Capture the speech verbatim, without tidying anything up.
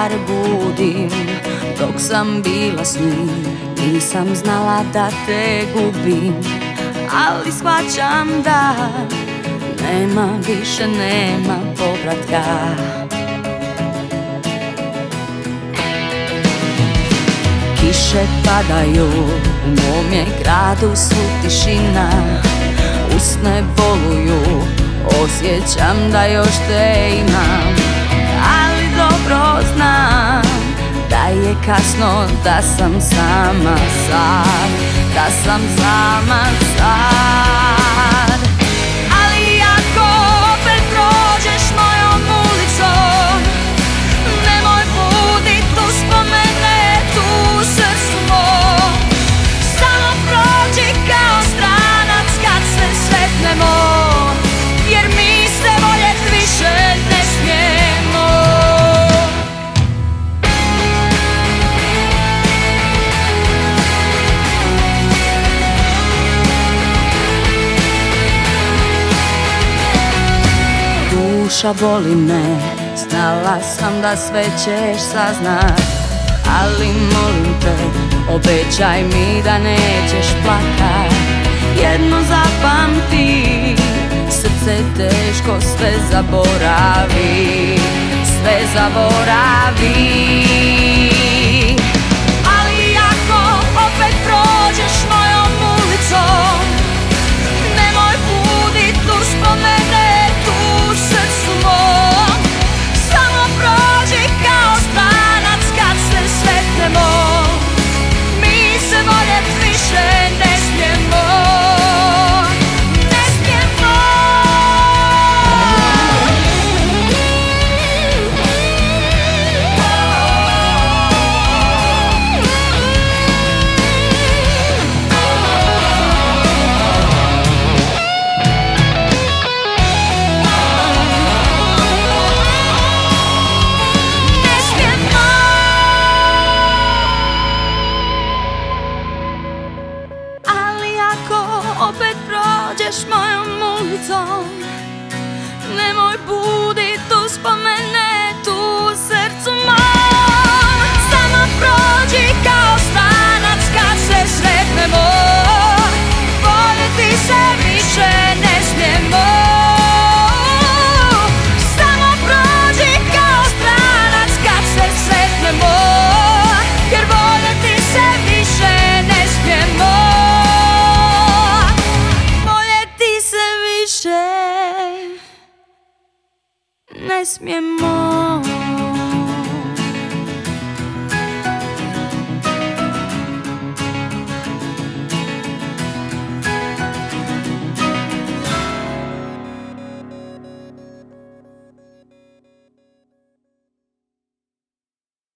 bar budim. Dok sam bila s njim nisam znala da te gubim, ali shvaćam da nema više, nema povratka. Kiše padaju, u mom je gradu svu tišina. Usne boluju, osjećam da još te imam, ali dobro znam da je kasno, da sam sama sad, da sam sama sad. Ali ako opet prođeš mojom ulicom, nemoj budit uspomene tu u srcu mom. Samo prođi kao stranac kad se sretnemo, jer mi se voljet više ne smijemo. Duša boli me, znala sam da sve ćeš saznat, ali molim te, obećaj mi da nećeš plakat. Jedno zapamti, srce teško sve zaboravi, sve zaboravi. Ali ako opet prođeš mojom ulicom, nemoj budit uspomene tu u srcu mom. Samo prođi kao stranac kad se sretnemo, mi se voljet više ne smijemo. Opet prođeš mojom ulicom, nemoj budit uspomene tu u srcu mom. Samo prođi kao stranac kad se sretnemo, voljeti se više ne smijemo. Samo prođi kao stranac kad se sretnemo, jer voljeti se više ne smijemo. Ne smijemo.